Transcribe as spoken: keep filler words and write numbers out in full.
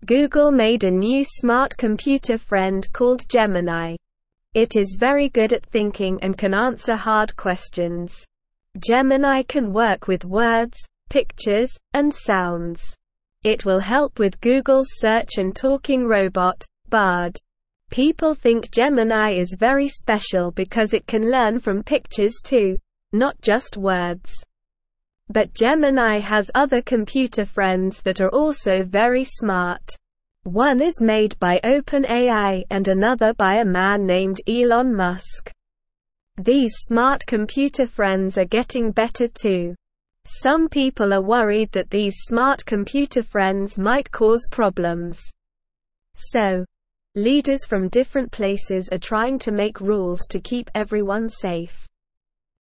Google made a new smart computer friend called Gemini. It is very good at thinking and can answer hard questions. Gemini can work with words, pictures, and sounds. It will help with Google's search and talking robot, Bard. People think Gemini is very special because it can learn from pictures too, not just words. But Gemini has other computer friends that are also very smart. One is made by OpenAI and another by a man named Elon Musk. These smart computer friends are getting better too. Some people are worried that these smart computer friends might cause problems. So, leaders from different places are trying to make rules to keep everyone safe.